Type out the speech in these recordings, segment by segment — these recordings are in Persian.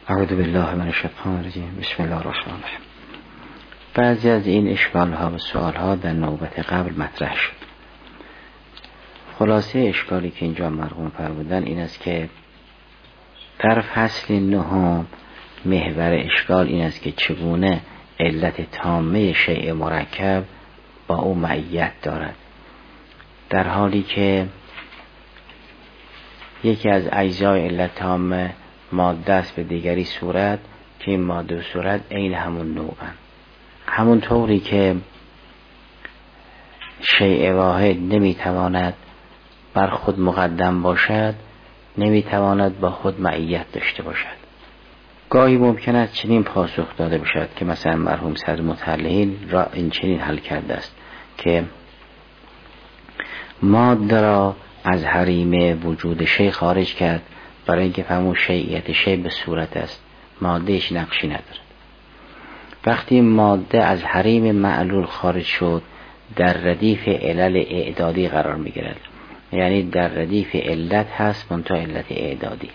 اعوذ بالله من الشیطان الرجیم. بسم الله الرحمن الرحیم. بعضی از این اشکال ها و سوال ها در نوبت قبل مطرح شد. خلاصه اشکالی که اینجا مرحوم فرمودن این است که در فصل نهم محور اشکال این است که چگونه علت تامه شیء مرکب با او معیت دارد، در حالی که یکی از اجزای علت تامه ماده است به دیگری صورت که این ماده و صورت عین همون نوعن. همون طوری که شیء واحد نمیتواند بر خود مقدم باشد، نمیتواند با خود معیت داشته باشد. گاهی ممکن است چنین پاسخ داده باشد که مثلا مرحوم صدر متحلین را این چنین حل کرده است که ماده را از حریم وجود شیء خارج کرد، برای اینکه فهمون شیعیت شیء به صورت است، مادهش نقشی ندارد. وقتی ماده از حریم معلول خارج شد در ردیف علل اعدادی قرار میگیرد، یعنی در ردیف علت هست منتها علت اعدادی.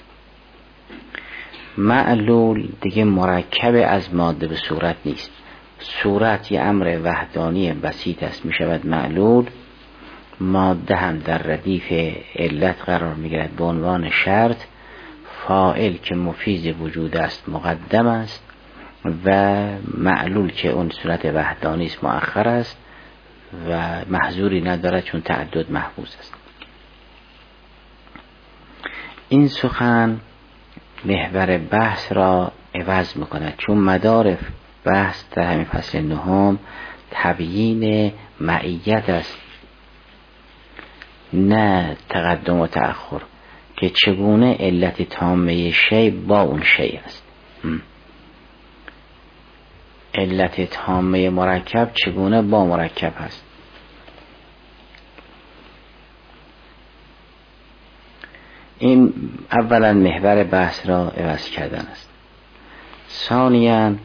معلول دیگه مرکب از ماده به صورت نیست. صورت یه امر وحدانی بسیط است، میشود معلول. ماده هم در ردیف علت قرار میگیرد به عنوان شرط. فاعل که مفیز وجود است مقدم است و معلول که اون صورت وحدانی است مؤخر است و محظوری ندارد چون تعدد محفوظ است. این سخن محور بحث را عوض میکند، چون مدار بحث در همین فصل نهم تبیین معیت است، نه تقدم و تأخر، که چگونه علت تامه شیء با اون شیء است. علت تامه مرکب چگونه با مرکب هست. این اولا محور بحث را عوض کردن است. ثانیاً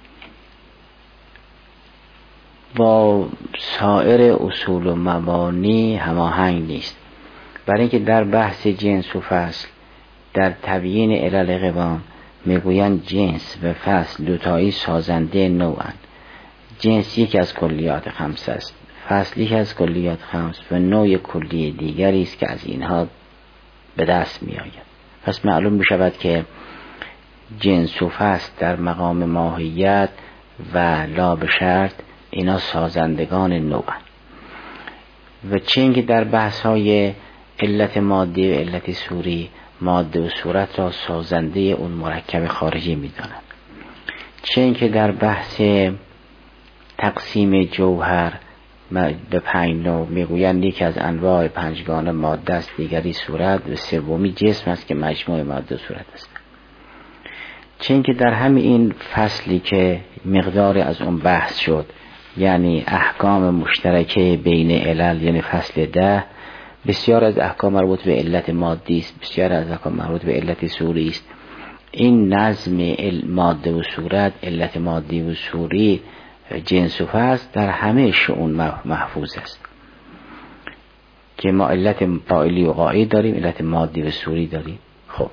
با سایر اصول و مبانی هماهنگ نیست، برای اینکه در بحث جنس و فصل در تبیین علل قوام میگویند جنس و فصل دوتایی سازنده نوعن. جنس یکی از کلیات خمس است، فصل یکی از کلیات خمس و نوع کلی دیگری است که از اینها به دست می آید. پس معلوم می شود که جنس و فصل در مقام ماهیت و لا به شرط اینا سازندگان نوعن. و چه اینکه در بحث های علت مادی و علت صوری ماده و صورت را سازنده اون مرکب خارجی می دانند. چه اینکه در بحث تقسیم جوهر به 5 نوع میگویند یکی از انواع 5گانه ماده است، دیگری صورت و سومی جسم است که مجموع ماده و صورت است. چه اینکه در همین این فصلی که مقدار از اون بحث شد، یعنی احکام مشترکه بین علل، یعنی فصل 10، بسیار از احکام مربوط به علت مادی است، بسیار از احکام مربوط به علت صوری است. این نظم ماده و صورت، علت مادی و صوری، جنس و فصل در همه شؤون محفوظ است که ما علت فاعلی و غائب داریم، علت مادی و صوری داریم. خب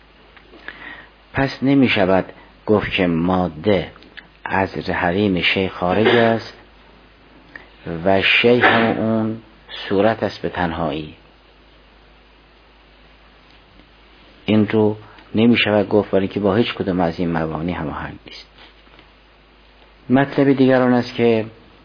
پس نمی شود گفت که ماده از حریم شیء خارج است و شیء هم اون صورت است به تنهایی. این رو نمی شود گفت، ولی که با هیچ کدوم از این مبانی هماهنگ نیست. مطلب دیگر آن است که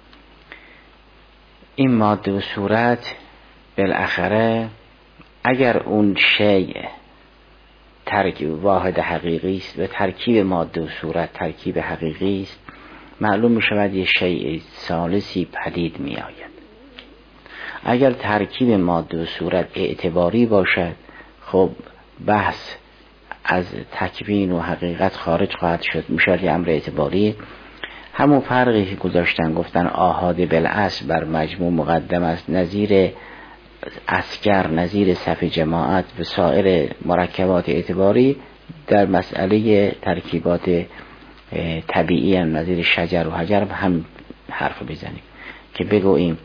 این ماده و صورت بالاخره اگر اون شیء ترکیب واحد حقیقی است و ترکیب ماده و صورت ترکیب حقیقی است، معلوم می شود یه شیء ثالثی پدید می آید. اگر ترکیب ماده و صورت اعتباری باشد، خب بحث از تکوین و حقیقت خارج خواهد شد، میشد یه امر اعتباری. همون فرقی که گذاشتن گفتن آحاد بالاصل بر مجموع مقدم است، نظیر اسکر، نظیر صف جماعت و سایر مرکبات اعتباری در مسئله ترکیبات طبیعی هم نظیر شجر و حجر هم حرف بزنیم که بگوییم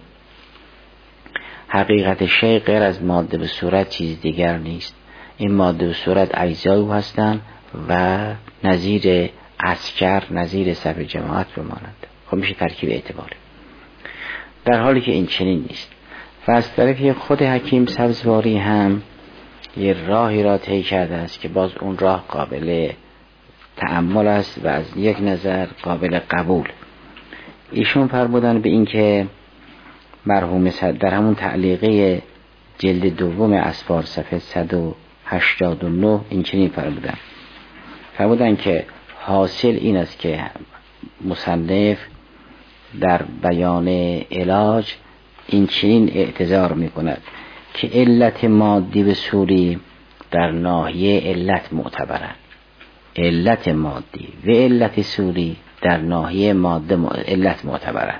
حقیقت شیء غیر از ماده و صورت چیز دیگر نیست. این ماده و صورت اجزایی هستند و نظیر عسکر، نظیر صف جماعت بمانند. خب میشه ترکیب اعتباری، در حالی که این چنین نیست. و از طرفی خود حکیم سبزواری هم یه راهی را طی کرده است که باز اون راه قابل تأمل است و از یک نظر قابل قبول. ایشون فرمودن به این که مرحوم در همون تعلیقه جلد دوم اسفار صفحه 189 این چنین فرمودن که حاصل این است که مصنف در بیان علاج این چنین اعتذار می کند که علت مادی و صوری در ناحیه علت معتبرند. علت مادی و علت صوری در ناحیه ماده علت معتبرند.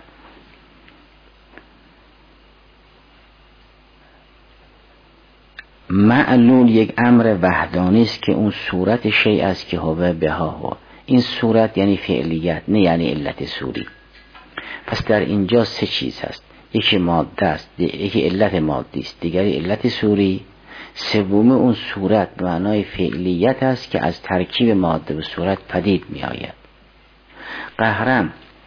معلول یک امر وحدانی است که اون صورت شیء است که هو بها هو. این صورت یعنی فعلیت، نه یعنی علت صوری. پس در اینجا سه چیز هست، یکی ماده است، یکی علت مادی است، دیگری علت صوری، سوم اون صورت به معنای فعلیت است که از ترکیب ماده و صورت پدید می آید. قهرن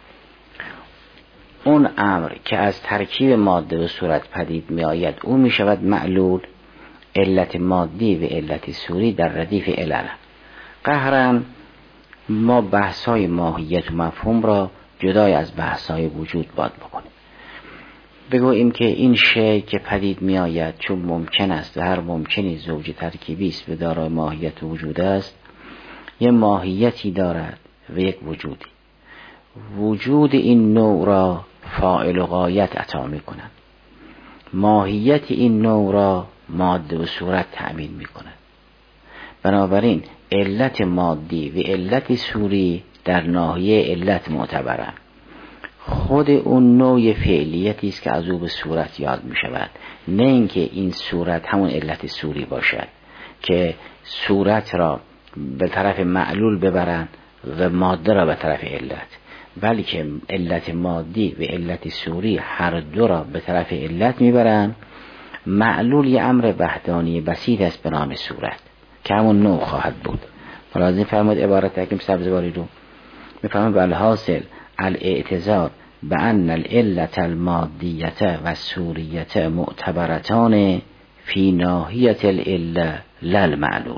اون امر که از ترکیب ماده و صورت پدید می آید او می شود معلول. علت مادی و علت صوری در ردیف علل. قهرن ما بحثای ماهیت و مفهوم را جدای از بحثای وجود باید بکنیم. بگوییم که این شی که پدید می آید چون ممکن است و هر ممکنی زوج ترکیبی است و دارای ماهیت و وجود است، یه ماهیتی دارد و یک وجودی. وجود این نوع را فاعل و غایت عطا می کنند. ماهیت این نوع را ماده و صورت تأمین می کند. بنابراین علت مادی و علت صوری در ناحیه علت معتبرند. خود اون نوع فعلیتی است که از او به صورت یاد می شود، نه اینکه این صورت همون علت صوری باشد که صورت را به طرف معلول ببرند و ماده را به طرف علت، بلکه علت مادی و علت صوری هر دو را به طرف علت می برند. معلول یه امر وحدانی بسیط است به نام صورت که همون نوع خواهد بود. ملاحظه فرمود عبارت حکیم سبزواری رو میفهمه بالحاصل الاعتذار به ان العلت المادیت و صوریت معتبرتان فی ناحیت العله للمعلول.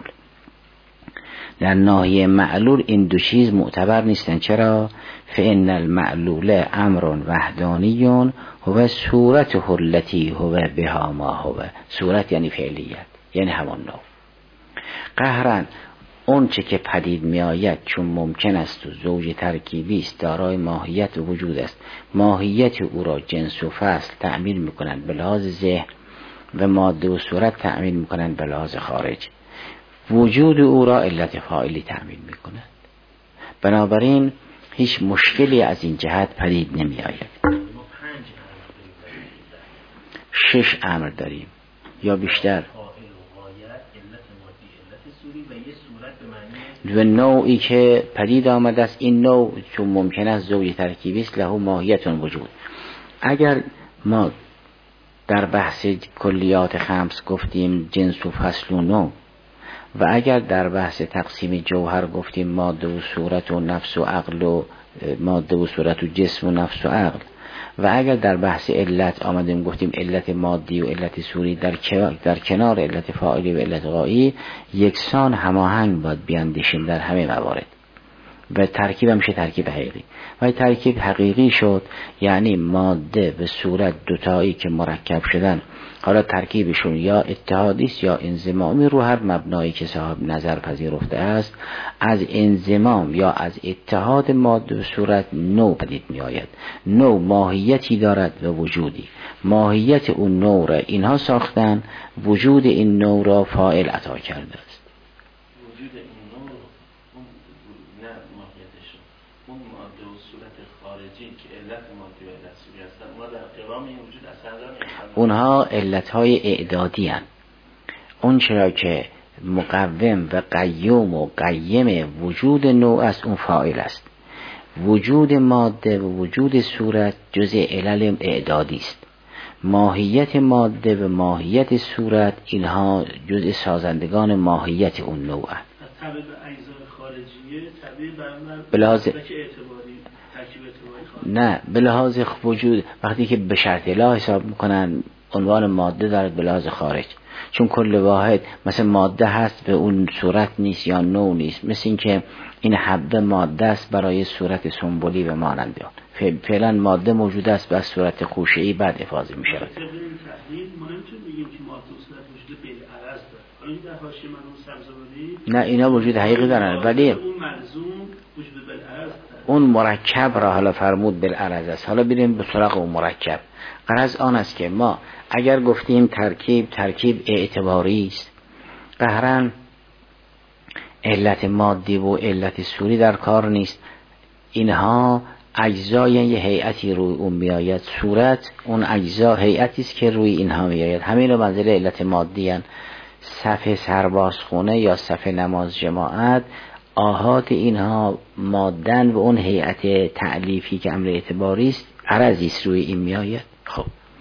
در ناحیه معلول این دو چیز معتبر نیستن. چرا؟ فان المعلول امر وحدانی هو صورته التي هو بها ما هو. صورت یعنی فعلیت، یعنی همون نوع. قهرن اون چه که پدید می آید چون ممکن است و زوج ترکیبی است دارای ماهیت و وجود است، ماهیت او را جنس و فصل تأمین می کنند به لحاظ ذهن و ماده و صورت تأمین می کنند به لحاظ خارج. وجود او را علت فاعلی تأمین می کنند. بنابراین هیچ مشکلی از این جهت پدید نمی آید. 6 امر داریم یا بیشتر و نوعی که پدید آمده است. این نوع چون ممکن است زوج ترکیبی است له ماهیت وجود. اگر ما در بحث کلیات خمس گفتیم جنس و فصل و نوع، و اگر در بحث تقسیم جوهر گفتیم ماده و صورت و نفس و عقل و ماده و صورت و جسم و نفس و عقل، و اگر در بحث علت آمدیم گفتیم علت مادی و علت صوری در کنار علت فاعلی و علت غایی، یکسان هماهنگ باید بیاندیشیم در همه موارد. و ترکیب میشه ترکیب حقیقی. و ترکیب حقیقی شد یعنی ماده و صورت دوتایی که مرکب شدن، حالا ترکیبشون یا اتحادی است یا انضمامی، رو هر مبنایی که صاحب نظر پذیرفته است، از انضمام یا از اتحاد ماده و صورت نوع پدید می آید. نوع ماهیتی دارد و وجودی. ماهیت اون نوع را اینها ساختن، وجود این نوع را فاعل عطا کرده است. وجود این نوع نه ماهیتش، اون ماده و صورت خارجی که علت مادی و علت صوری هستن، ما در قوام این وجود اثر دارن. اونها علتهای اعدادی هستند. اون چرا که مقوم و قیوم و قیم وجود نوع است اون فاعل است. وجود ماده و وجود صورت جزء علل اعدادی است. ماهیت ماده و ماهیت صورت اینها جزء سازندگان ماهیت اون نوع است. تبع به اجزای خارجیه، تبع به لحاظ اعتباری ترکیب اعتباری خارجی. نه، به لحاظ وجود وقتی که به شرط اله حساب میکنن عنوان ماده دارد به لحاظ خارج، چون کل واحد مثل ماده هست به اون صورت نیست یا نوع نیست. مثل این که این حبه ماده است برای صورت سنبولی و مانند آن. فعلا ماده موجود است به صورت خوشه‌ای بعد افاضه می شود. ما نمیتونیم بگیم که ماده و صورت وجود بالعرض داره. این در حاشیه مرحوم سبزواری نه، اینا وجود حقیقی دارن، ولی اون ملزوم وجود بالعرض داره. اون مرکب را حالا فرمود بالعرض است. حالا بریم به سراغ اون مرکب. غرض آن است که ما اگر گفتیم ترکیب اعتباری است، قهرن علت مادی و علت صوری در کار نیست. اینها اجزای یه هیئتی روی اون میآید. صورت اون اجزا هیئتی است که روی اینها میآید. همین رو منزله علت مادی هستند. صف سربازخونه یا صف نماز جماعت، آحاد اینها مادن و اون هیئت تعلیفی که امر اعتباری است عرضی است روی این میآید. خب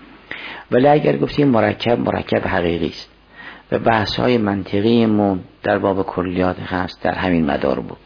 ولی اگر گفتیم مرکب حقیقی است و بحث‌های منطقیمون در باب کلیات خمس در همین مدار بود.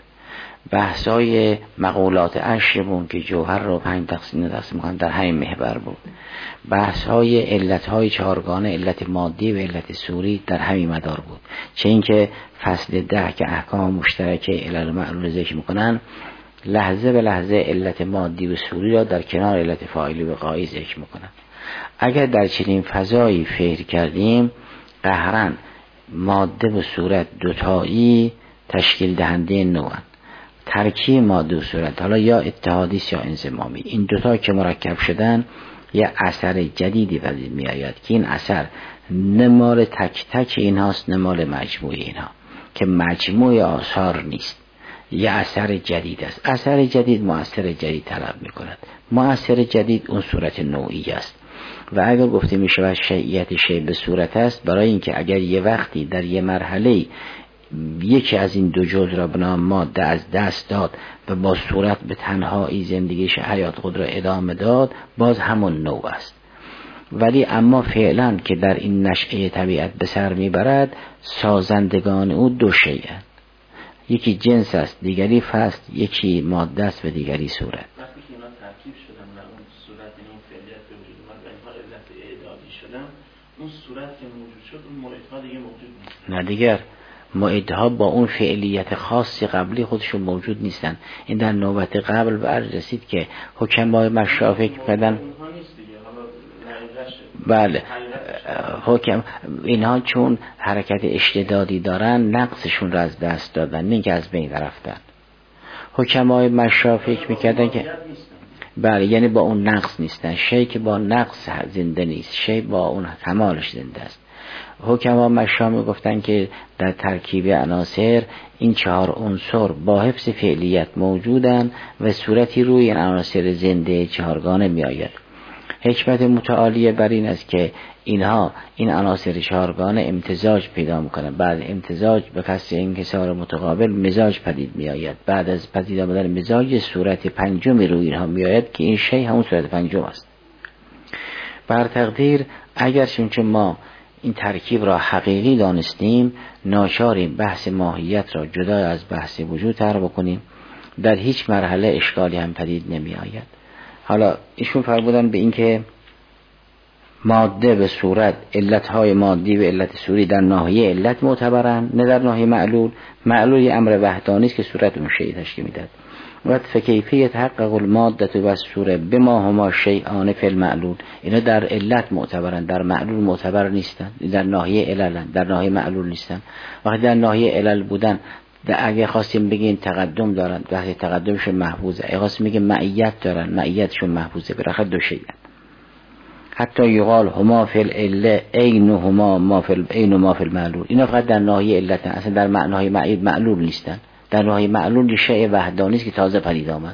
بحث‌های مقولات عشرمون که جوهر رو 5 تقسیم می‌کنن در همین محور بود. بحث‌های علت‌های چهارگانه، علت مادی و علت صوری در همین مدار بود. چه اینکه فصل 10 که احکام مشترکه علل معلول ذکر می‌کنن، لحظه به لحظه علت مادی و صوری را در کنار علت فاعلی و غایی ذکر می‌کنن. اگر در چنین فضایی فکر کردیم، قهرن ماده و صورت دوتایی تشکیل دهنده نوعن. ترکیب ماده و صورت حالا یا اتحادی یا انضمامی، این دوتا که مرکب شدن یه اثر جدیدی وجود می آید که این اثر نمال تک تک این هاست، نمال مجموع اینها که مجموع آثار نیست، یه اثر جدید است. اثر جدید مؤثر جدید طلب می کند. مؤثر جدید اون صورت نوعی است. و اگر گفته می شود شیعیت شیء به صورت است، برای اینکه اگر یه وقتی در یه مرحله یکی از این دو جزء را به نام ماده از دست داد و با صورت به تنهایی زندگیش حیات خود را ادامه داد، باز همون نوع است. ولی اما فعلا که در این نشأه طبیعت به سر میبرد، سازندگان او دو شیء، یکی جنس است دیگری فصل، یکی ماده است و دیگری صورت. وقتی که اینا ترکیب شدن و اون صورت این اون فعلیت به وجود اومد و اینها علت اعدادی شدن، اون صورت که موجود شد اون موعدها دیگه موجود نیست. نه دیگر موعدها با اون فعلیت خاصی قبلی خودشون موجود نیستن. این در نوبت قبل به عرض رسید که حکمای مشافک کردن. بله، حکم اینها چون حرکت اشتدادی دارن نقصشون را از دست دادن، نه که از بین رفتن. حکمای مشافک میکردن که بله، یعنی با اون نقص نیستن. شی که با نقص زنده نیست، شی با اون کمالش زنده است. حکما مشام گفتن که در ترکیب عناصر این 4 عنصر با حفظ فعلیت موجودن و صورتی روی این عناصر زنده چهارگانه می آید. حکمت متعالیه بر این است که اینها این عناصر چهارگانه امتزاج پیدا میکنن. بعد امتزاج به کسر انکسار متقابل مزاج پدید می آید. بعد از پدید آمدن مزاج صورت پنجمی روی اینها می آید که این شی همون صورت پنجم است. بر تقدیر اگر چون ما این ترکیب را حقیقی دانستیم، ناچاریم بحث ماهیت را جدا از بحث وجود طرح بکنیم. در هیچ مرحله اشکالی هم پدید نمی آید. حالا ایشون فرمودن به این که ماده به صورت، علتهای مادی و علت صوری در ناحیه علت معتبرند، نه در ناحیه معلول. معلول یه امر وحدانی است که صورت اون شیء تشکیل میدهد. و فکیفیت حقق الماده و الصوره بما هما شیئان فی المعلول، اینا در علت معتبرند، در معلول معتبر نیستند. در ناحیه علل، در ناحیه معلول نیستند. وقتی در ناحیه علل بودن، اگه خواستیم بگیم تقدم دارن، وقتی تقدمشون محفوظه. اگه خواستیم بگیم معیت دارن، معیتشون محفوظه. برای دو شیء. حتی یقال هما فی العله عین هما ما فی العین ما فی المعلول. اینا فقط در ناحیه علت، اصلا در ناحیه معلول نیستن. در ناحیه معلول شیء وحدانی است که تازه پدید آمد.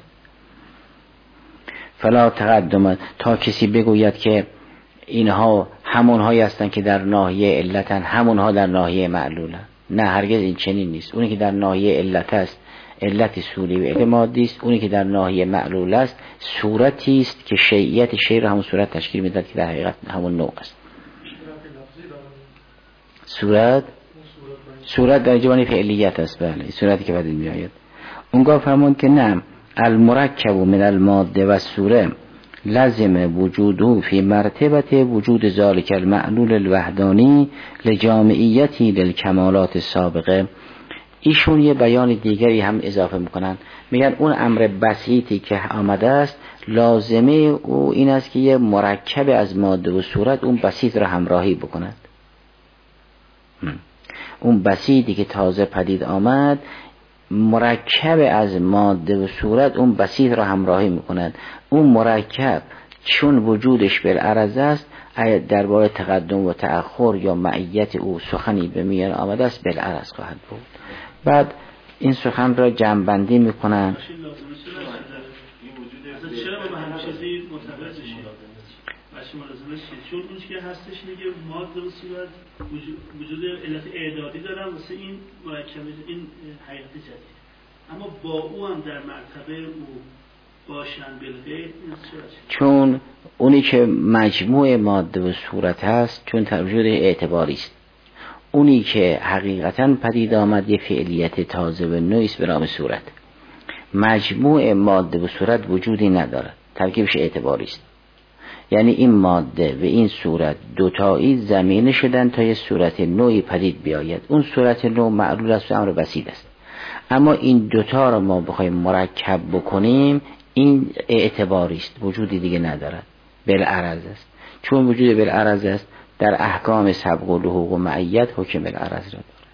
فلا تقدم، تا کسی بگوید که اینها همونهایی هستند که در ناحیه علتن، همونها در ناحیه معلولن، نه هرگز این چنین نیست. اونی که در ناحیه علت است علت صوری و علت مادی است، اونی که در ناحیه معلول است صورتی است که شیعیت شیء را همون صورت تشکیل میدهد که در حقیقت همون نوع است. صورت صورت در جوانی فعلیت است، بله صورتی که پدید می آید. اونگاه فرمون که نه، المرکب من الماده و صوره لازم وجوده فی مرتبه وجود ذالک المعلول الوحدانی لجامعیتی للکمالات السابقه. ایشون یه بیان دیگری هم اضافه میکنن، میگن اون امر بسیطی که آمده است لازمه او این است که یه مرکب از ماده و صورت اون بسیط را همراهی بکند. اون بسیطی که تازه پدید آمد مرکب از ماده و صورت اون بسیط را همراهی میکند. اون مرکب چون وجودش بالعرض است، درباره تقدم و تأخر یا معیت او سخنی به میان آمده است، بالعرض خواهد بود. بعد این سخن را جمع‌بندی میکنن. چرا به همین چیزی معتقد بشید؟ باشه ملازمش چون اون که هستش میگه ماده و صورت وجود علت اعدادی دارن واسه این مرکب این حقیقت جدید، اما با او هم در مرتبه او باشن بالغیر. چون اونی که مجموع ماده و صورت هست چون وجود اعتباری است، اونی که حقیقتا پدید آمد یه فعلیت تازه و نوعی است به نام صورت. مجموع ماده و صورت وجودی ندارد، ترکیبش اعتباری است. یعنی این ماده و این صورت دوتایی زمینه شدن تا یه صورت نوعی پدید بیاید. اون صورت نوع معلول است و امر بسیط است. اما این دوتا رو ما بخوایم مرکب بکنیم این اعتباری است، وجودی دیگه ندارد، بالعرض است. چون وجود بالعرض است در احکام سبق و لحوق و معیت حکم بالعرض را دارد.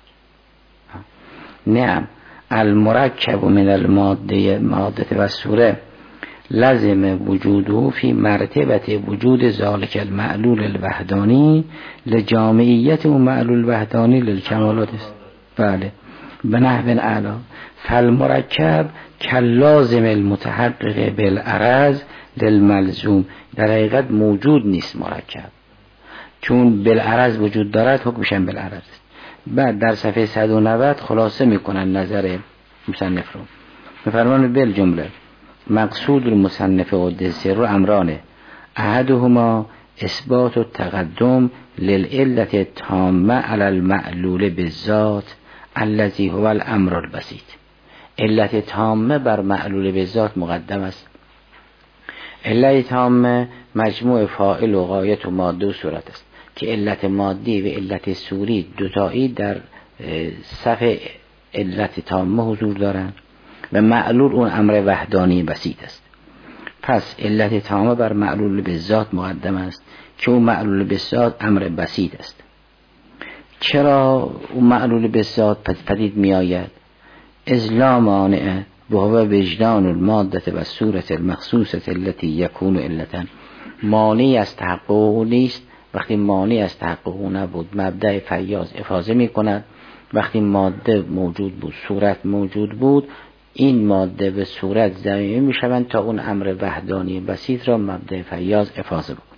نعم المرکب من الماده و صوره لازم وجوده فی مرتبه وجود ذالک المعلول الوحدانی لجامعیت و معلول وحدانی للکمالات است. بله به نحو اعلی فالمرکب کاللازم المتحقق بالعرض للملزوم. در حقیقت موجود نیست مرکب، چون بالعرض وجود دارد حکمش هم بالعرض است. بعد در صفحه 190 خلاصه میکنن نظر مصنف رو، میفرمان بالجمله مقصود المصنف قدس سره امرانه، احدهما اثبات التقدم للعلت التامه علی المعلول بالذات الذي هو الامر البسيط. علت تامه بر معلول بالذات مقدم است. علت تامه مجموع فاعل و غایت و ماده و صورت است که علت مادی و علت صوری دوتایی در صف علت تامه حضور دارند و معلول اون امر وحدانی بسیط است. پس علت تامه بر معلول بالذات مقدم است که اون معلول بالذات امر بسیط است. چرا اون معلول بالذات پدید می آید؟ اذ لا مانع و هو وجدان الماده و صورت المخصوصه التي یکون علتا. مانعی از تحقق نیست. وقتی مانعی از تحقق نبود مبدأ فیاض افاضه می کند. وقتی ماده موجود بود صورت موجود بود، این ماده و صورت زمینه می شوند تا اون امر وحدانی بسیط را مبدأ فیاض افاضه بکند.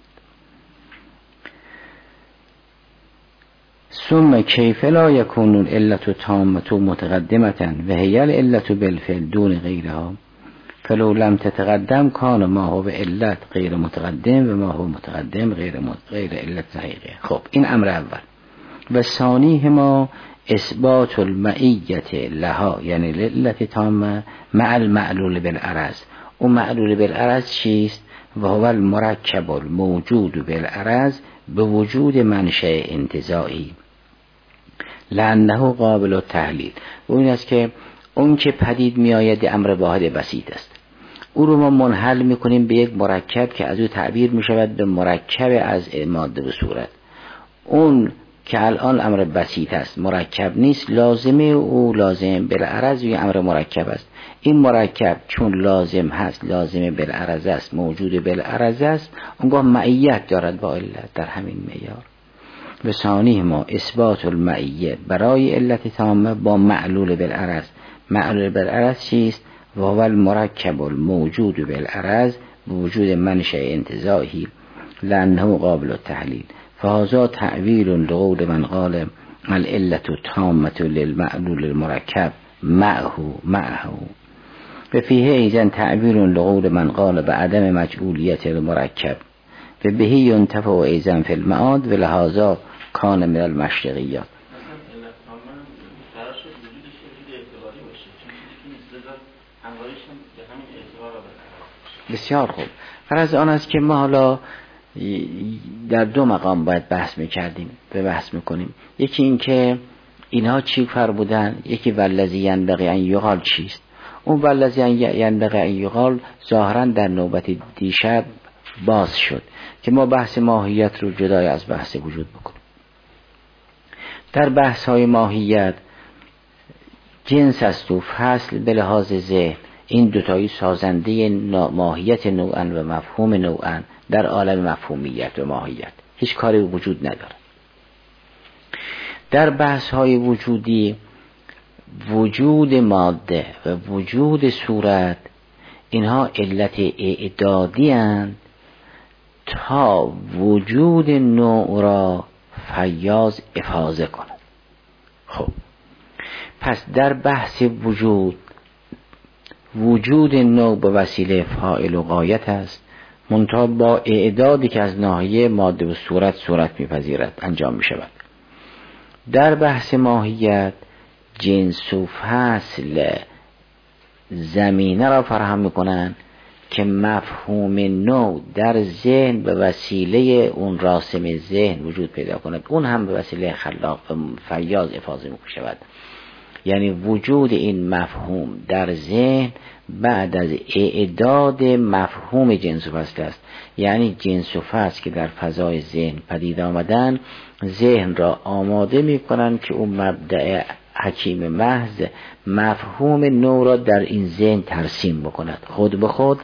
ثم کیف لا یکون العلت تامه متقدمه و هی العلت بالفعل دون غیرها فلو لم تتقدم کان ما هو علت غیر متقدم و ما هو متقدم غیر علت حقیقی. خب این امر اول. و ثانی ما اثبات المعیت لها، یعنی علت تامه مع المعلول بالعرض. اون معلول بالعرض چیست؟ و هو المرکب الموجود بالعرض به وجود منشأ انتزاعی لانه قابل التحلیل. و این است که اون که پدید می آید امر واحد بسیط است، او رو ما منحل می کنیم به یک مرکب که از او تعبیر می شود به مرکب از ماده و صورت. اون که الان امر بسیط است مرکب نیست، لازمه او لازم بالعرض و امر مرکب است. این مرکب چون لازم هست، لازمه بالعرض است، موجود بالعرض است، اونگاه معیت دارد با علت در همین معیار. و ثانی ما اثبات المعیت برای علت تامه با معلول بالعرض. معلول بالعرض چیست؟ و هو المرکب الموجود بالعرض بوجود منشأ انتزاعی لانه قابل التحلیل. فهذا تعویل لقول من قال العلت التامه للمعلول المرکب معه و فیه ایضا تعویل لقول من قال بعدم مجعولیت المرکب و به ینتفع ایضا فی المعاد و لهذا کان من المشرقیات. باشه، چون این استدلال همراهیش هم به همین اعتبار را برقرار. بسیار خوب. غرض آن است که ما حالا در دو مقام باید بحث میکنیم. یکی این که اینها چی فرمودن، یکی والذی ینبغی ان یقال چیست. اون والذی ینبغی ان یقال ظاهرا در نوبت دیشب باز شد که ما بحث ماهیت رو جدای از بحث وجود بکنیم. در بحث های ماهیت جنس است و فصل به لحاظ ذهن، این دوتایی سازنده ماهیت نوعاً و مفهوم نوعاً در عالم مفهومیت و ماهیت هیچ کاری وجود نداره. در بحث های وجودی وجود ماده و وجود صورت اینها علت اعدادی اند تا وجود نوع را فیاض افاضه کند. خب پس در بحث وجود نوع به وسیله فاعل و غایت است، منتها با اعدادی که از ناحیه ماده و صورت میپذیرد انجام میشود. در بحث ماهیت جنس و فصل زمینه را فراهم میکنند که مفهوم نوع در ذهن به وسیله اون راسم ذهن وجود پیدا کند، اون هم به وسیله خلاق و فیاض افاضه میشود. یعنی وجود این مفهوم در ذهن بعد از اعداد مفهوم جنس و فصل است. یعنی جنس و فصل که در فضای ذهن پدید آمدن ذهن را آماده می کنند که اون مبدأ حکیم محض مفهوم نو را در این ذهن ترسیم بکند. خود به خود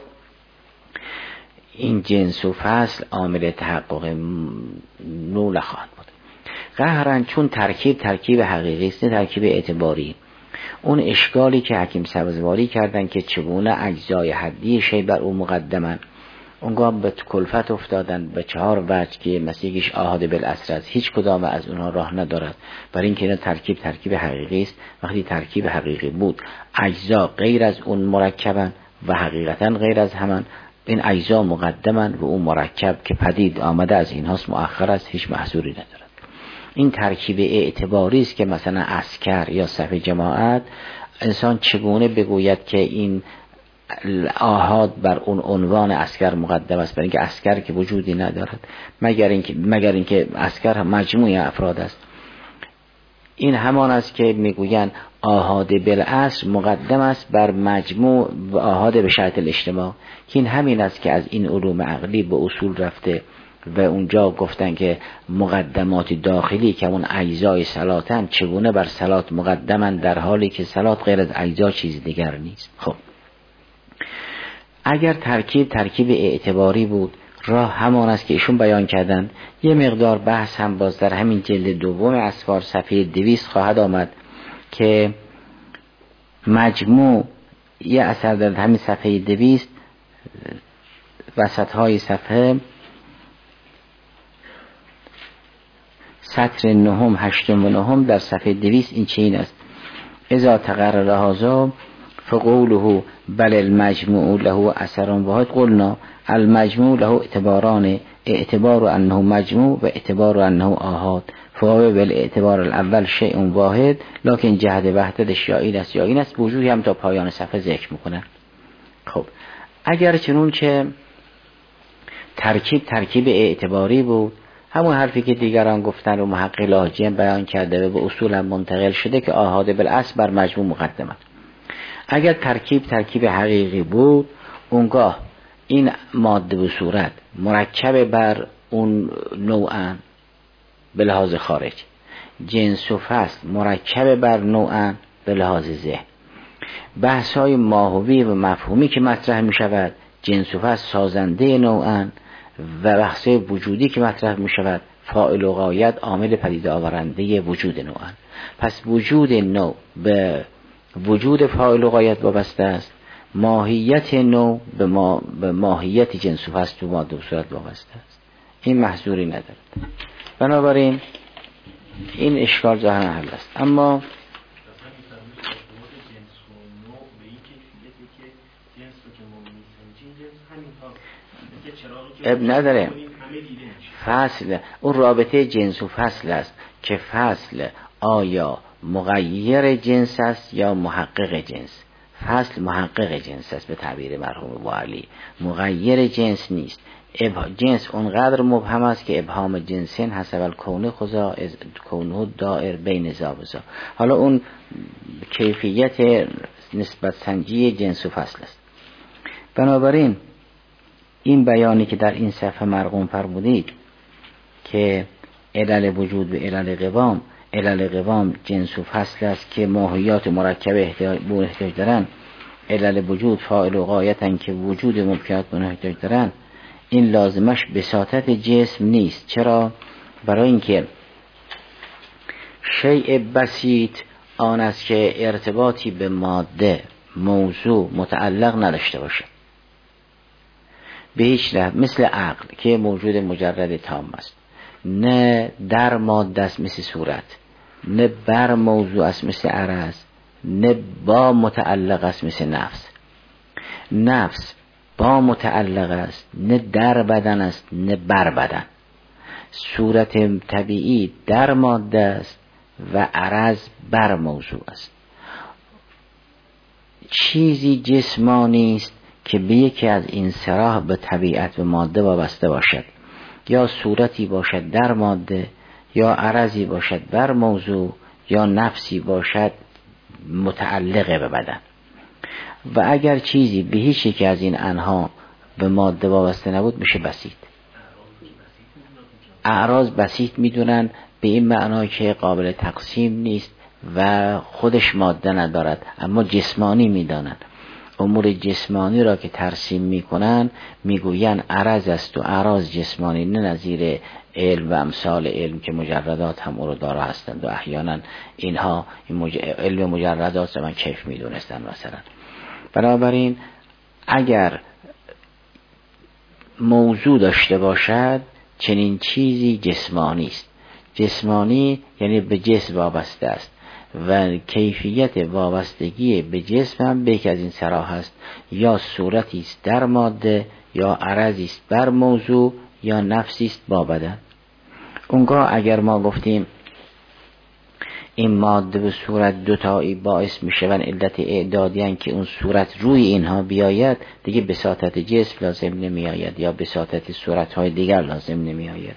این جنس و فصل عامل تحقق نو نخواهد بود. قهرن چون ترکیب حقیقی است، ترکیب اعتباری. اون اشکالی که حکیم سبزواری کردن که چگونه اجزای حدی شی بر او مقدمن، اونگاه به کلفت افتادن به 4 وجه که مسیحیش آحاد بالاصل است، هیچ کدام از اونها راه ندارد. برای اینکه اینا ترکیب حقیقی است. وقتی ترکیب حقیقی بود اجزا غیر از اون مرکبن و حقیقتا غیر از همان، این اجزا مقدمن و اون مرکب که پدید آمده از اینهاست مؤخر است، هیچ محصوری ندارد. این ترکیب اعتباری است که مثلا عسکر یا صف جماعت، انسان چگونه بگوید که این آحاد بر اون عنوان عسکر مقدم است، برای اینکه عسکر که وجودی ندارد مگر اینکه عسکر مجموعه افراد است. این همان است که میگویند آحاد بالاصل مقدم است بر مجموع و آحاد به شرط الاجتماع، که این همین است که از این علوم عقلی به اصول رفته و اونجا گفتن که مقدمات داخلی که اون اجزای صلاتن چگونه بر صلات مقدمن، در حالی که صلات غیر از اجزا چیز دیگر نیست. خب اگر ترکیب اعتباری بود، راه همان است که ایشون بیان کردن. یه مقدار بحث هم باز در همین جلد دوم اسفار صفحه 200 خواهد آمد که مجموع یه اثر در همین صفحه 200 وسط های صفحه سطر 9 8 و 9 در صفحه 200 این چین است: اذا تقرر هذا فقوله بل المجموع له اثر واحد قلنا المجموع له اعتباران، اعتبار انه مجموع و اعتبار انه آحاد، فهو بالاعتبار الاول شیء واحد لكن جهت وحدتش یا این است وجوهی هم تا پایان صفحه ذکر میکنه. خب اگر چنون که ترکیب اعتباری بود، همون حرفی که دیگران گفتن و محقق لاجیم بیان کرده و به اصول منتقل شده که آحاد بالاصل بر مجموع مقدمه. اگر ترکیب حقیقی بود، اونگاه این ماده و صورت مرکب بر اون نوعاً به لحاظ خارج، جنس و فصل مرکب بر نوعاً به لحاظ ذهن. بحث های ماهوی و مفهومی که مطرح می شود، جنس و فصل سازنده نوعاً، و بحث وجودی که مطرح می شود فاعل و غایت عامل پدید آورنده وجود نوعاً. پس وجود نوع به وجود فاعل و غایت وابسته است، ماهیت نوع به ماهیت جنس و فصل و ماده و صورت وابسته است. این محظوری ندارد. بنابراین این اشکال ظاهرا حل است. اما اب نداره، فصل اون رابطه جنس و فصل است که فصل آیا مغیر جنس است یا محقق جنس. فصل محقق جنس است به تعبیر مرحوم والی، مغیر جنس نیست. جنس اونقدر مبهم است که ابهام جنسین حسب الکون خدا کونه دائر بین ذا و ذا. حالا اون کیفیت نسبت سنجی جنس و فصل است. بنابراین این بیانی که در این صفحه مرقوم فرمودید که علل وجود و علل قوام، علل قوام جنس و فصل است که ماهیات مرکب احتیاج دارن، علل وجود فاعل و غایتن که وجود ممکنات به احتیاج دارن، این لازمش بساطت جسم نیست. چرا؟ برای اینکه شیء بسیط آن است که ارتباطی به ماده موضوع متعلق نداشته باشه به هیچ نحو، مثل عقل که موجود مجرد تام است، نه در ماده است مثل صورت، نه بر موضوع است مثل عرض، نه با متعلق است مثل نفس. نفس با متعلق است، نه در بدن است نه بر بدن. صورت طبیعی در ماده است و عرض بر موضوع است. چیزی جسمانی است که به یکی از این صراح به طبیعت و ماده وابسته باشد، یا صورتی باشد در ماده، یا عرضی باشد بر موضوع، یا نفسی باشد متعلق به بدن. و اگر چیزی به هیچ یک از این انها به ماده وابسته نبود میشه بسیط. اعراض بسیط میدونن به این معنی که قابل تقسیم نیست و خودش ماده ندارد، اما جسمانی میدانن. امور جسمانی را که ترسیم میکنن میگوین عرض است و اعراض جسمانی، نه نظیر علم و امثال علم که مجردات هم او رو دارا هستند و احیانا اینها علم مجردات را من کیف میدونستن مثلا. بنابراین اگر موضوع داشته باشد چنین چیزی جسمانی است. جسمانی یعنی به جسم وابسته است و کیفیت وابستگی به جسم هم به یک از این صراح است، یا صورتی است در ماده، یا عرضی است بر موضوع، یا نفسی است با بدن. اونگاه اگر ما گفتیم این ماده و صورت دوتایی باعث می شوند علت اعدادیان که اون صورت روی اینها بیاید، دیگه بساطت جسم لازم نمی آید یا بساطت صورتهای دیگر لازم نمی آید.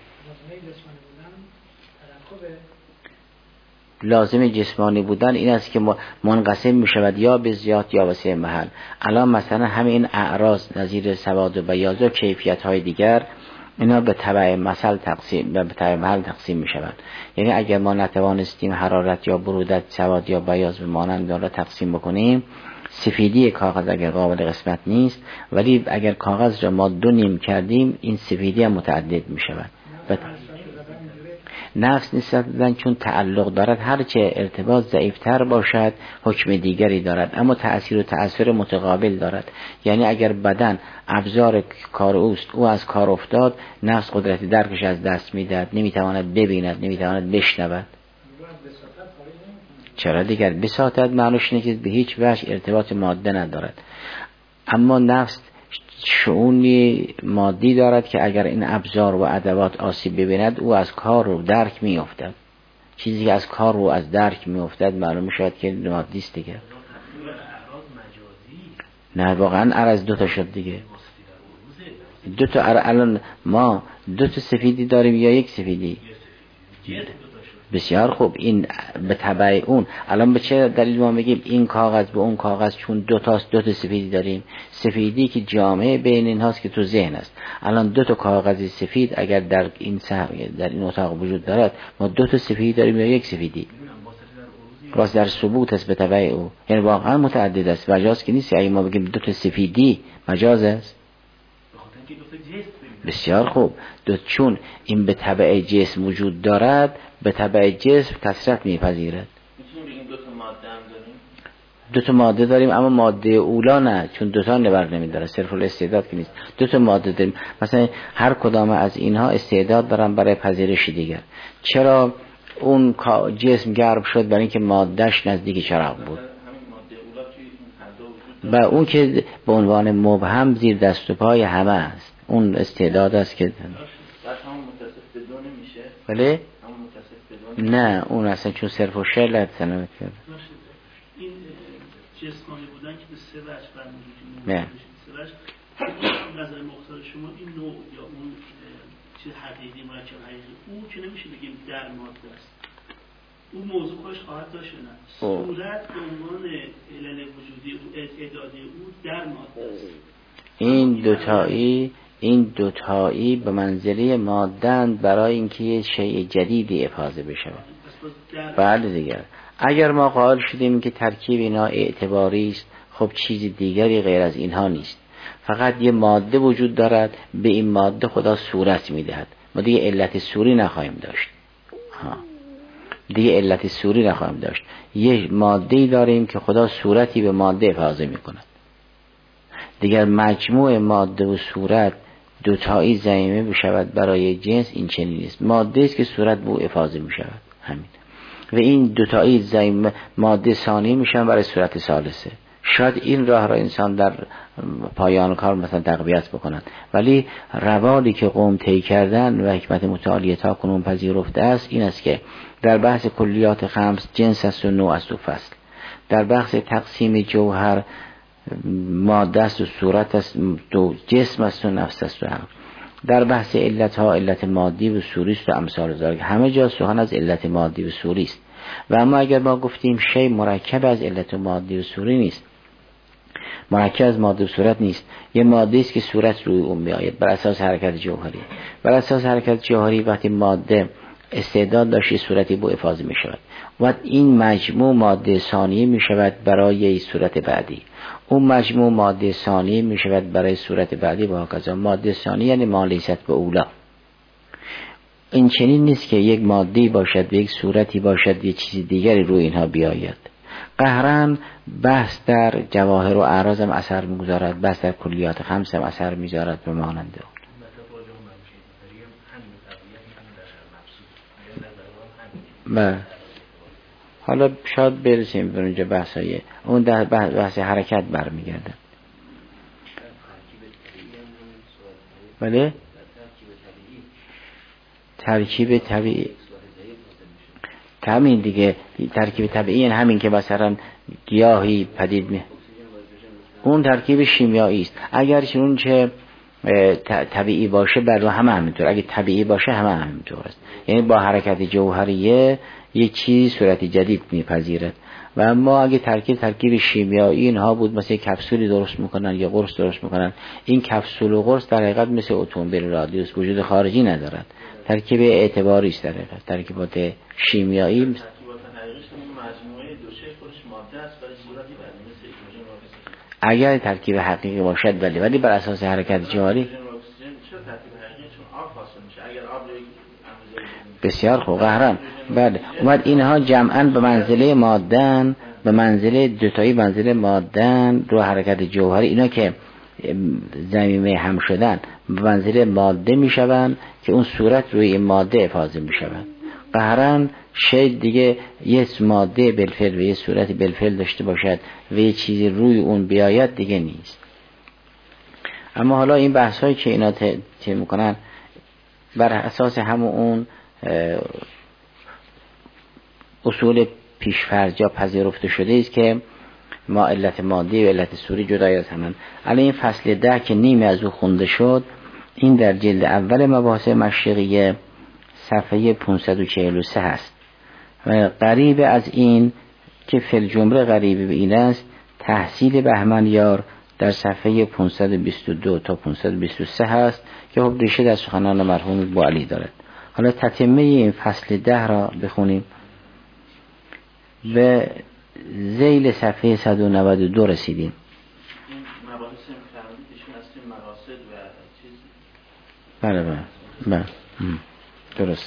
لازم جسمانی بودن این است که منقسم می شود یا به ذات یا به سه محل. الان مثلا همین اعراض نظیر سواد و بیاض و کیفیت های دیگر اینا به تبع مثل تقسیم، به تبع محل تقسیم می شود. یعنی اگر ما نتوانستیم حرارت یا برودت، سواد یا بیاض به مانند آن را تقسیم بکنیم، سفیدی کاغذ اگر قابل قسمت نیست، ولی اگر کاغذ را ما دو نیم کردیم این سفیدی هم متعدد می شود. نفس نسبت دادن چون تعلق دارد، هرچه ارتباط ضعیفتر باشد حکم دیگری دارد، اما تأثیر و تأثیر متقابل دارد. یعنی اگر بدن ابزار کار اوست، او از کار افتاد، نفس قدرت درکش از دست میدهد، نمیتواند ببیند، نمیتواند بشنود. چرا دیگر بساطت معنوش اینه که به هیچ وجه ارتباط ماده ندارد، اما نفس شؤونی مادی دارد که اگر این ابزار و ادوات آسیب ببیند او از کار و درک می افتد. چیزی که از کار و از درک می افتد معلوم شد که مادی است دیگه. نه واقعا عرض دوتا شد دیگه. دوتا الان ما دوتا سفیدی داریم یا یک سفیدی؟ بسیار خوب. این به تبع اون الان به چه دلیل ما میگیم این کاغذ به اون کاغذ؟ چون دوتا سفیدی داریم. سفیدی که جامعه بین این هاست که تو ذهن است. الان دوتا کاغذ سفید اگر در این اتاق وجود دارد، ما دوتا سفیدی داریم یا یک سفیدی؟ واسه در ثبوت است به تبع او، یعنی واقعا متعدد است. مجاز که نیست. اگه ما بگیم دوتا سفیدی مجاز است. بسیار خوب. چون این به تبع جسم وجود دارد، به تبع جسم کثرت میپذیرد. میتونیم بگیم دو تا ماده هم داریم؟ دو تا ماده داریم، اما ماده اولا نه، چون دو تا نبر نمیداره، صرف الاستعداد که نیست. دو تا ماده داریم، مثلا هر کدام از اینها استعداد دارن برای پذیرش دیگر. چرا اون جسم گرم شد؟ برای اینکه مادهش نزدیک چراغ بود. و اون که به عنوان مبهم زیر دست و پای همه است، اون استعداد است که همون متصف به دو نمیشه. بله؟ همون متصف به دو نه اون اصلا چون صرف و شلت سنوات کرده. این جسمانی بودن که به سه وجه برمی‌گردیم. نه. سه وجه نظر مختار شما این نوع یا اون چیز حقیقی مرکب حقیقی او که نمیشه بگیم در ماده است. اون موضوع خودش خواهد داشت نه. صورت به عنوان علل وجودی او اعدادی او در ماده است. این دوتایی به منزله ماده‌اند برای اینکه یه شیء جدیدی افاضه بشه. بله دیگر اگر ما قائل شدیم که ترکیب اینا اعتباری است، خب چیز دیگری غیر از اینها نیست، فقط یه ماده وجود دارد، به این ماده خدا صورت میدهد، ما دیگه علت صوری نخواهیم داشت. دیگه علت صوری نخواهیم داشت. یه ماده‌ای داریم که خدا صورتی به ماده افاضه میکند. دیگر مجموع ماده و صورت دوتایی ضمیمه بشود برای جنس، این چنین نیست. ماده است که صورت به او افاضه میشود، همین. و این دوتایی ضمیمه ماده ثانی میشن برای صورت ثالثه. شاید این راه را انسان در پایان کار مثلا تقویت بکنند، ولی روالی که قوم طی کردن و حکمت متعالیه تا کنون پذیرفته است این است که در بحث کلیات خمس جنس است و نوع است و فصل، در بحث تقسیم جوهر ماده است و صورت است، دو جسم است و نفس است و عقل، در بحث علت ها علت مادی و سوری است و امثال ذلک، همه جا سخن از علت مادی و سوری است. و اما اگر ما گفتیم شی مرکب از علت مادی و سوری نیست، مرکب از ماده و صورت نیست، یه ماده است که صورت روی اون میآید بر اساس حرکت جوهری. بر اساس حرکت جوهری وقتی ماده استعداد داشت صورتی با افاضه می شود و این مجموع ماده ثانیه می شود برای صورت بعدی، اون مجموع ماده ثانیه می شود برای صورت بعدی و هکذا. ماده ثانیه یعنی ما لیست به اولا. این چنین نیست که یک ماده باشد و یک صورتی باشد یه چیز دیگری روی اینها بیاید. قهرن بحث در جواهر و اعراض هم اثر می‌گذارد، بحث در کلیات خمس هم اثر می‌گذارد به مانند اون. حالا شاید برسیم به اونجا بحثای اون در بحث حرکت برمیگرده. بله ترکیب طبیعی همین دیگه، ترکیب طبیعی یعنی همین که مثلا گیاهی پدید می اون ترکیب شیمیایی است. اگر اون چه طبیعی باشه برای همه همینطور، اگه طبیعی باشه همه همینطور است، یعنی با حرکت جوهریه یک چیز صورت جدید میپذیرد. و اما اگه ترکیب شیمیایی اینها بود، مثل کپسولی درست میکنن یا قرص درست میکنن، این کپسول و قرص در حقیقت مثل اتومبیل رادیوس وجود خارجی ندارد، ترکیب اعتباری است. در حقیقت ترکیبات شیمیایی مجموعه دو شی خودش ماده است برای صورتی بعدی مثل هیدروژن اگر ترکیب حقیقی باشد، ولی بر اساس حرکت جوهری بسیار خوب قهران. بله اومد اینها جمعاً به منزله مادن، به منزله دوتایی منزله مادن رو حرکت جوهری، اینا که ضمیمه هم شدن به منزله ماده می شوند که اون صورت روی این ماده افاضه می شود. قهران شی دیگه یه ماده بالفعل و یه صورت بالفعل داشته باشد و یه چیزی روی اون بیاید دیگه نیست. اما حالا این بحث هایی که اینا طی میکنن بر اساس همون اون اصول پیشفرجا پذیرفته شده است که ما علت مادی و علت سوری جدای از همن. الان این فصل 10 که نیمه از او خونده شد، این در جلد اول مباحث مشرقیه صفحه 543 هست و قریب از این که فی الجمله قریب به این است تحصیل بهمنیار در صفحه 522 تا 523 هست که خب ریشه در سخنان مرحوم بوعلی دارد. حالا تتمه این فصل 10 را بخونیم. به ذیل صفحه 192 رسیدیم. این مباحث فرمودید ایشون از مقاصد و چیز. بله درست.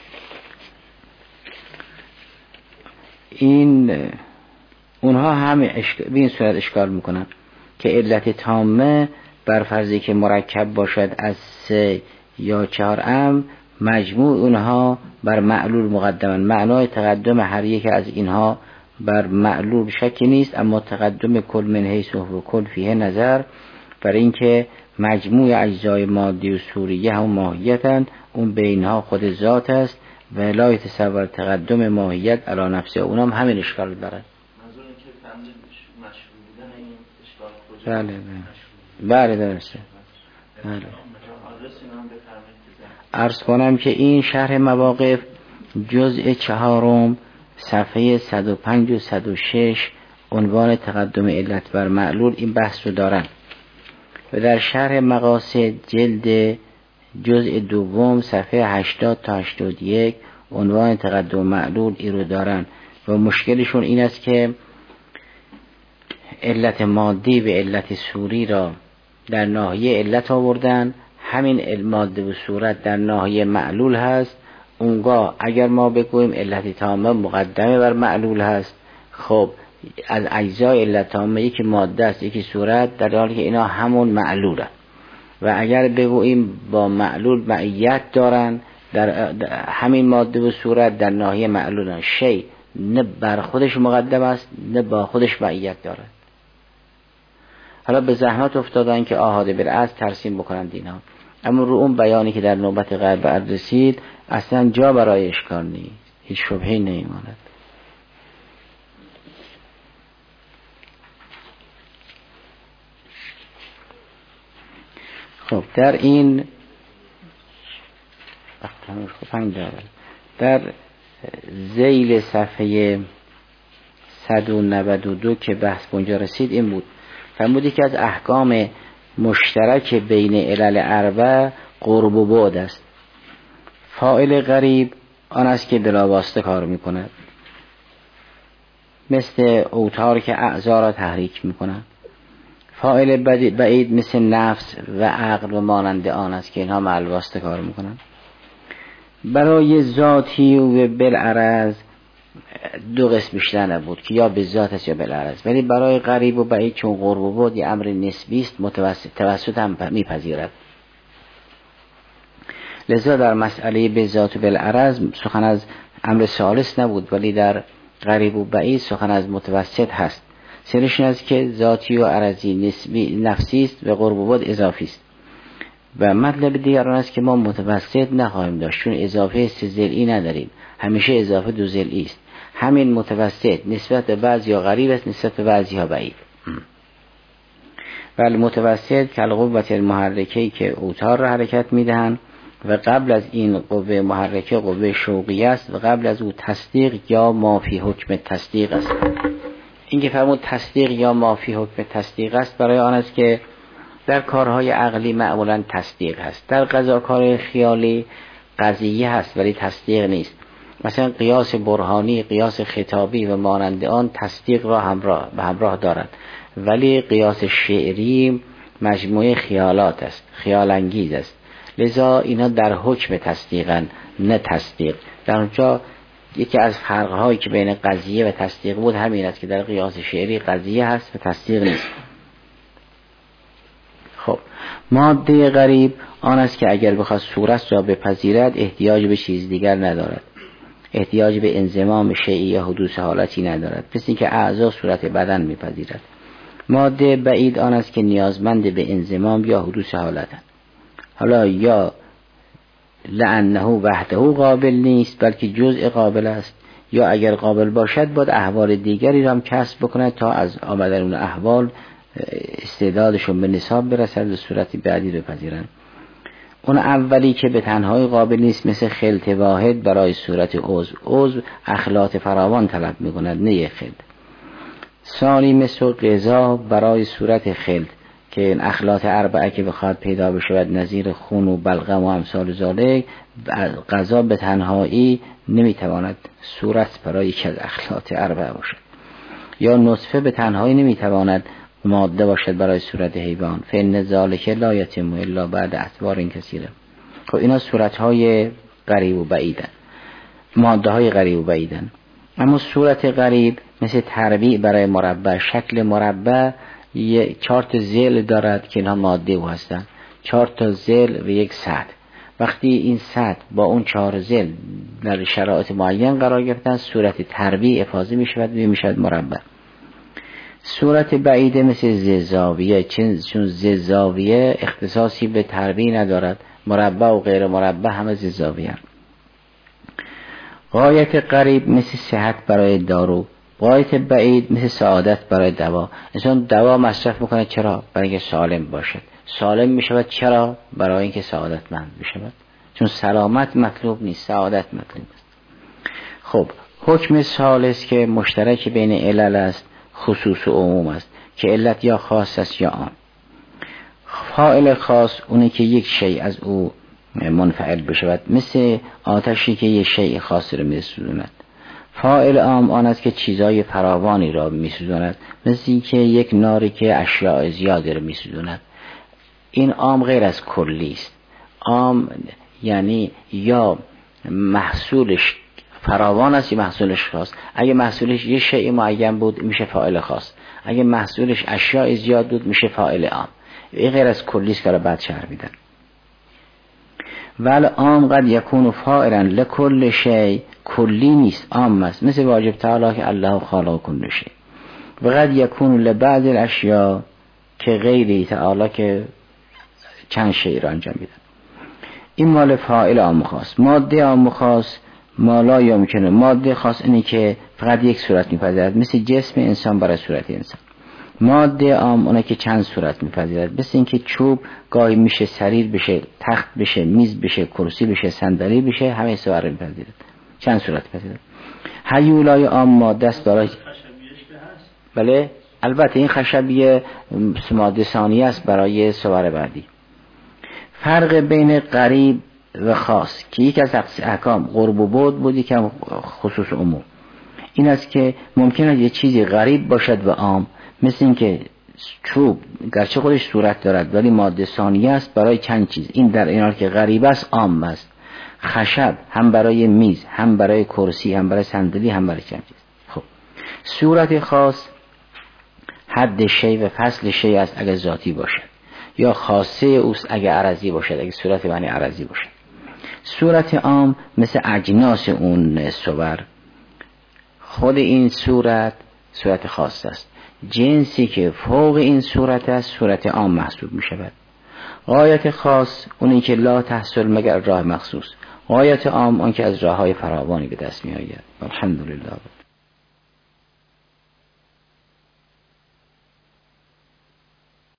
اونها همه به این صورت اشکال میکنن که علت تامه بر فرضی که مرکب باشد از 3 یا 4 امر، مجموع اونها بر معلول مقدمن. معنای تقدم هر یک از اینها بر معلول شکی نیست، اما تقدم کل من حیث و کل فیه نظر، برای اینکه مجموع اجزای مادی و صوریه هم ماهیتن، اون بینها خود ذات است و لا یتصور تقدم ماهیت علی نفسه، اونم همین اشکال داره. منظور این که فهمید مشروع بودن این اشکال کجا؟ بله درسته. بله. عرض کنم که این شرح مواقف جزء 4 صفحه 105 و 106 عنوان تقدم علت بر معلول این بحث رو دارن و در شرح مقاصد جلد جزء 2 صفحه 80 تا 81 عنوان تقدم معلول این رو دارن و مشکلشون این است که علت مادی و علت صوری را در ناحیه علت آوردن، همین ماده و صورت در ناحیه معلول هست. اونگاه اگر ما بگوییم علت تامه مقدمه بر معلول هست، خب از اجزای علت تامه یکی ماده است یکی صورت، در حالی که اینا همون معلوله. و اگر بگوییم با معلول معیت دارن، در همین ماده و صورت در ناحیه معلول شی نه بر خودش مقدم است نه با خودش معیت داره. حالا به زحمت افتادن که آحاد بالعرض ترسیم بکنند اینها، اما رو اون بیانی که در نوبت غرب عرض رسید اصلا جا برای اشکال نیست، هیچ شبهه‌ای نمیماند. خب در این در ذیل صفحه 192 که بحث اونجا رسید این بود، فرمودی که از احکام مشترک بین علل اربع قرب و بعد است. فاعل غریب آن است که بلاواسطه کار میکند، مثل اوتار که اعضا را تحریک میکنند. فاعل بعید مثل نفس و عقل و مانند آن است که اینها مع الواسطه کار میکنند. برای ذاتی و بالعرض 2 قسم بیشتر نبود که یا به ذات است یا بالعرض، ولی برای غریب و بعید چون قرب و بعد یه امر نسبی است توسط هم میپذیرد. لذا در مسئله به ذات و بالعرض سخن از امر ثالث نبود، ولی در غریب و بعید سخن از متوسط هست. سرشون است که ذاتی و عرضی نسبی نفسی است و قرب و بعد اضافی است. و مطلب دیگر آن است که ما متوسط نخواهیم داشت، چون اضافه 3 ضلعی نداریم، همیشه اضافه 2 ضلعی است. همین متوسط نسبت به بعضیا غریب است، نسبت به بعضیا بعید. ولی متوسط کالقوة المحرکه‌ای که اوتار را حرکت میدهند و قبل از این قوه محرکه قوه شوقیه است و قبل از او تصدیق یا ما فی حکم تصدیق است. این که فرمود تصدیق یا ما فی حکم تصدیق است برای آن است که در کارهای عقلی معمولا تصدیق هست، در قضا کار خیالی قضیه هست ولی تصدیق نیست. مثلا قیاس برهانی، قیاس خطابی و مانند آن تصدیق را همراه دارد، ولی قیاس شعری مجموعه خیالات است، خیال انگیز است. لذا اینا در حکم تصدیقن نه تصدیق. در اونجا یکی از فرق‌هایی که بین قضیه و تصدیق بود همین است که در قیاس شعری قضیه هست و تصدیق نیست. خب ماده غریب آن است که اگر بخواد صورت را بپذیرد احتیاج به چیز دیگر ندارد، احتیاج به انضمام شیئی یا حدوث حالتی ندارد، پس این که اعضا صورت بدن میپذیرد. ماده بعید آن است که نیازمند به انضمام یا حدوث حالتند، حالا یا لانه وحده قابل نیست بلکه جزء قابل است، یا اگر قابل باشد باید احوال دیگری را هم کسب بکند تا از آمدن اون احوال استعدادشون به نصاب برسد و صورتی بعدی رو بپذیرند. اون اولی که به تنهایی قابل نیست مثل خلط واحد برای صورت عضو اخلاط فراوان طلب میکند نه یک خلط. ثانی مثل غذا برای صورت خلط که این اخلاط اربعه که بخواد پیدا بشود نظیر خون و بلغم و امثال ذالک، غذا به تنهایی نمیتواند صورت برای یک از اخلاط اربعه باشد، یا نطفه به تنهایی نمیتواند ماده باشد برای صورت حیوان. فإن ذلک لا یتم الا بعد اعتبار کثیره. خب اینا صورت‌های غریب و بعیدن، ماده‌های غریب و بعیدن. اما صورت غریب مثل تربیع برای مربع، شکل مربع 4 تا ضلع دارد که اینها ماده هستن، 4 تا ضلع و 1 سطح. وقتی این سطح با اون 4 ضلع در شرایط معین قرار گرفتن صورت تربیع افاضه میشود و میشود مربع. صورت بعیده مثل زاویه، چون زاویه اختصاصی به تربیع ندارد، مربع و غیر مربع همه زاویه. غایت قریب مثل صحت برای دارو، غایت بعید مثل سعادت برای دوا. انسان دوا مصرف میکنه چرا؟ برای اینکه سالم باشد. سالم میشود چرا؟ برای اینکه سعادتمند بشود. چون سلامت مطلوب نیست، سعادت مطلوب است. خب حکم ثالث که مشترک بین علل است، خصوص و عموم است، که علت یا خاص است یا عام. فاعل خاص اونه که یک شیء از او منفعل بشود، مثل آتشی که یک شیء خاص را میسوزاند. فاعل عام آن است که چیزای فراوانی را میسوزاند، مثل اینکه یک ناری که اشیاء زیادی را میسوزاند. این عام غیر از کلی است. عام یعنی یا محصولش فراوان است یا محصولش خاص. اگه محصولش یه شیء معین بود میشه فاعل خاص، اگه محصولش اشیاء زیاد بود میشه فاعل عام. این غیر از کلی است که را بعد شرح میدن. ول عام قد یکون فاعلا لکل شیء، کلی نیست، عام است، مثل واجب تعالی که الله خالق کل شیء. و قد یکون لبعض الاشیاء، که غیری تعالی که چند شیء را انجام میدن. این مال فاعل عام خاص. ماده عام خاص ما لا یمکنه. ماده خاص اینی که فقط یک صورت میپذیرد، مثل جسم انسان برای صورت انسان. ماده عام اونه که چند صورت میپذیرد، مثل اینکه چوب گاهی میشه سریر بشه، تخت بشه، میز بشه، کرسی بشه، صندلی بشه، همه سوار میپذیرد، چند صورت میپذیرد. هیولای عام ماده است برای بله البته این خشبیه ماده ثانیه است برای سوار بعدی. فرق بین قریب و خاص که یک از احکام قرب و بعد بودی که خصوص عموم، این است که ممکنه یه چیزی غریب باشد و عام، مثل این که چوب گرچه خودش صورت دارد ولی ماده ثانیه است برای چند چیز. این در این حال که غریب است عام است. خشب هم برای میز، هم برای کرسی، هم برای صندلی، هم برای چند چیز. خب صورت خاص حد شیء و فصل شیء است اگر ذاتی باشد، یا خاصه اوست اگر عرضی باشد، اگر صورت معنی عرضی باشد. صورت عام مثل اجناس اون صور، خود این صورت خاص است. جنسی که فوق این صورت است صورت عام محسوب می شود. غایت خاص اونی که لا تحصل مگر راه مخصوص. غایت عام اون که از راههای فراوانی به دست می آید. الحمدلله.